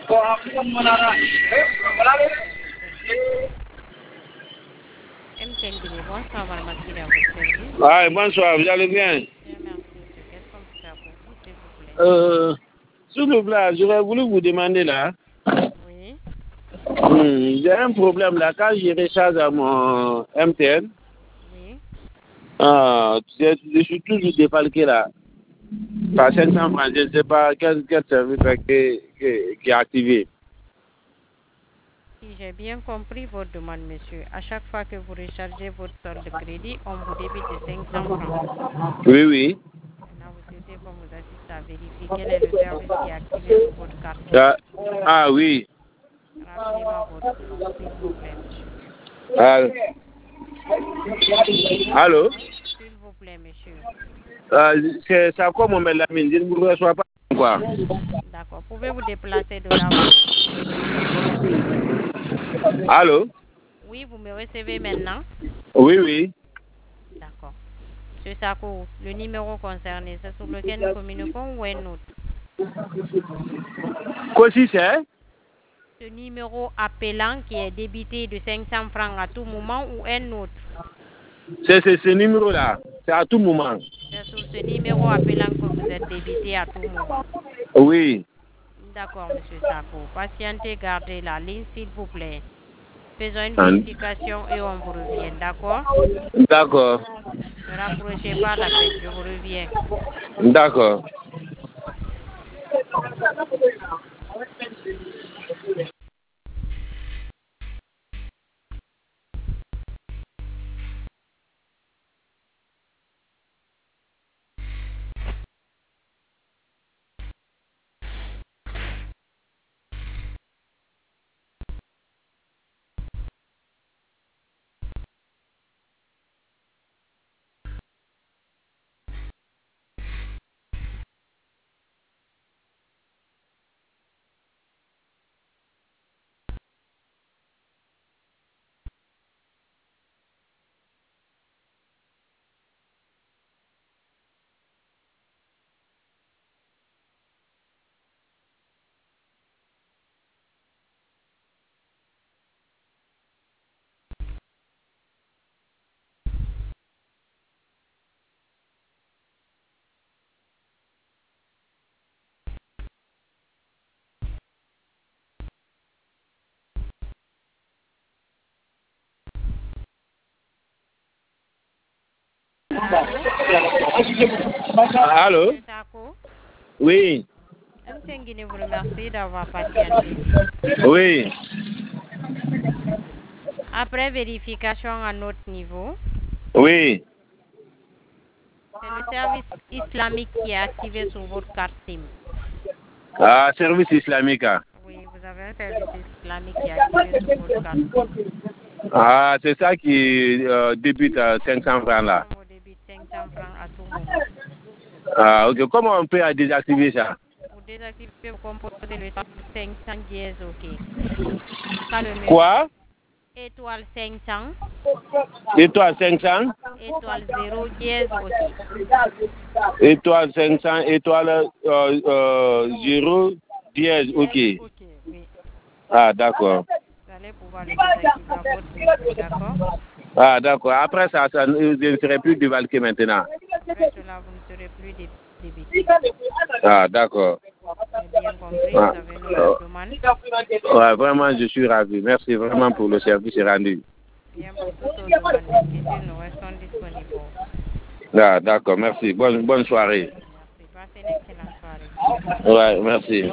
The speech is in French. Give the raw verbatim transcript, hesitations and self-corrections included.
M T N Guinée, bonsoir, madame Akira, à votre service. Ah, bonsoir, vous allez bien? Bien, merci, monsieur. Qu'est-ce qu'on peut faire pour vous, s'il vous plaît? Euh, S'il vous plaît, j'aurais voulu vous demander là. Oui. Hmm, j'ai un problème là. Quand je recharge à mon M T N, Oui. ah, je, je suis toujours défalqué là. Par cinq cents francs, je ne sais pas quel, quel service qui, qui, qui est activé. Si j'ai bien compris votre demande, monsieur, à chaque fois que vous rechargez votre solde de crédit, on vous débite de cinq cents francs. Oui, oui. Maintenant, vous souhaitez qu'on vous assiste à vérifier quel est le service qui est activé sur votre carte SIM. Ah, ah oui. Rappelez-moi votre nom, s'il vous plaît, monsieur. Ah, allô? S'il vous plaît, monsieur. Ah, c'est ça comme on met la mine, je ne vous reçois pas. Quoi? D'accord. Pouvez-vous déplacer de là où vous m'écoutez, s'il vous plaît? Allô? Oui, vous me recevez maintenant? Oui, oui. D'accord. Monsieur Sako, le numéro concerné, c'est sur lequel nous communiquons ou un autre? Quoi si c'est? Ce numéro appelant qui est débité de cinq cents francs à tout moment ou un autre? C'est ce numéro-là. C'est à tout moment. C'est sur ce numéro appelant que vous êtes débité à tout moment. Oui. D'accord, monsieur Sako. Patientez, gardez la ligne, s'il vous plaît. Faisons une Ah. vérification et on vous revient, d'accord? D'accord. Ne raccrochez pas l'appel, je vous reviens. D'accord. Allô? Monsieur Sako, Oui. M T N Guinée vous remercie d'avoir patienté. Oui. Après vérification à notre niveau, Oui. c'est le service islamique qui est activé sur votre carte SIM. Ah, service islamique. Ah, Oui, vous avez un service islamique qui est activé sur votre carte SIM. ah c'est ça qui euh, débute à cinq cents francs là. On vous débite cinq cents francs à tout moment. Ah, ok. Comment on peut désactiver ça? Pour désactiver, vous composez le cinq cents dièse, ok. Quand le menu Quoi? étoile cinq cents, Étoile cinq cents? étoile zéro dièse, ok. Étoile cinq cents, étoile euh, euh, zéro, dièse, ok. Ok, oui. Ah, d'accord. Vous allez pouvoir le désactiver à votre niveau, d'accord? Ah, d'accord. Après ça, ça, je ne serai plus dévalqué maintenant. Après cela, vous ne serez plus dé- débité. Ah, d'accord. J'ai bien compris, Ah, vous avez notre demande. ouais, vraiment, je suis ravi. Merci vraiment pour le service rendu. Bien, pour toute autre demande difficile, nous restons disponibles. Ah, d'accord, merci. Bonne, bonne soirée. Merci. Passez une excellente soirée. Ouais, merci.